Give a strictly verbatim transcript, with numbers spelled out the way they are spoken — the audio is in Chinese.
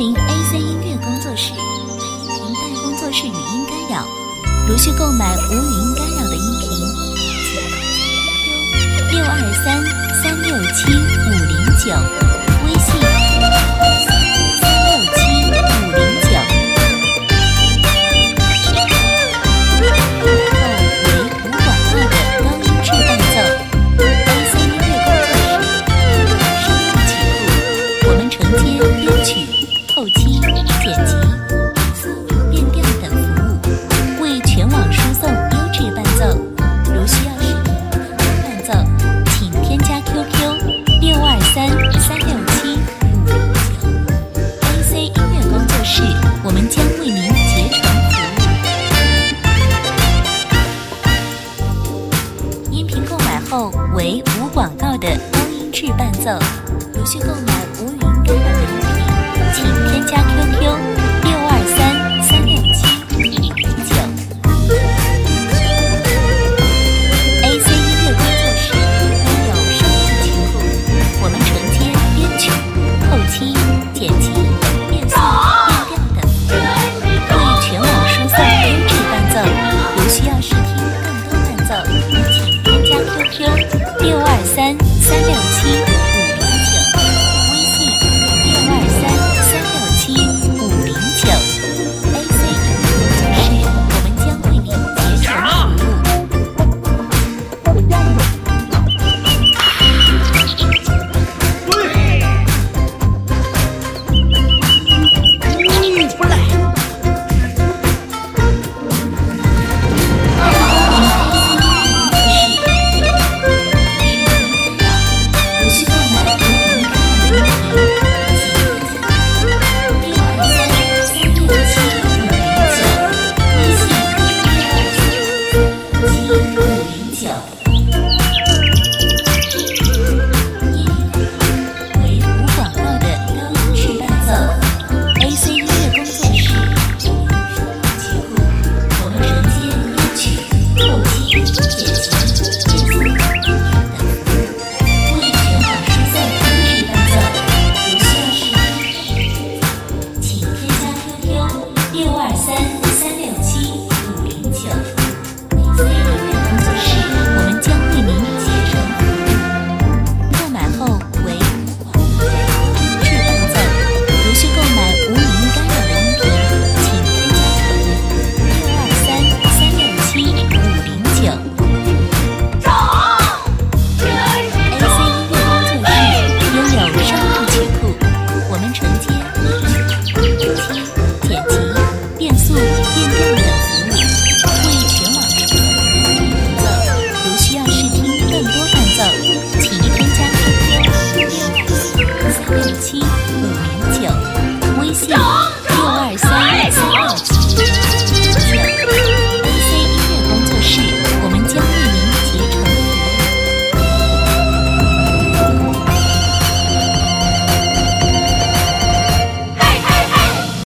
临 A C 音乐工作室，频带工作室语音干扰。如需购买无语音干扰的音频，请六二三三六七五零九，微信三六七五零九。为无广告的高音质伴奏 ，A C 音乐工作室声音曲库，我们承接编曲、后期、剪辑、变调等服务，为全网输送优质伴奏。如需要视频伴奏，请添加 Q Q 六二三三六七五零九 A C 音乐工作室，我们将为您竭诚服务。音频购买后为无广告的高音质伴奏。如需购买无语音干扰的音频，请添加 Q Q 六二三三六七五零九。A C 音乐工作室拥有声音曲库，我们承接编曲、后期、剪辑、变速、变调等服务，为全网输送优质伴奏。如需要试听更多伴奏，请添加 Q Q 六二三三六七五零九，微信六二三三六七五零九。A C 音乐工作室，我们将为您竭诚服务。 你不来。 如需购买无语音干扰的音频，请六二三三六七五零九，微信六二三七五零九。为无广告的高音质伴奏 ，A C 音乐工作室声音曲库，我们承接编曲、后期、剪辑、变速、变调等服务，为全网输送优质伴奏。如需要视频，请添加 Q Q 六二三三六七五零九。A C 音乐工作室，我们将为您竭诚服务。购买后为无广告的高音质伴奏。如需购买无语音干扰的音频，请添加 Q Q 六二三三六七五零九。A C 音乐工作室拥有声音曲库，我们承接编曲、后期、剪辑、变速、变调等服务，为全网输送优质伴奏。如需要试听更多伴奏，请添加 Q Q 六二四三六七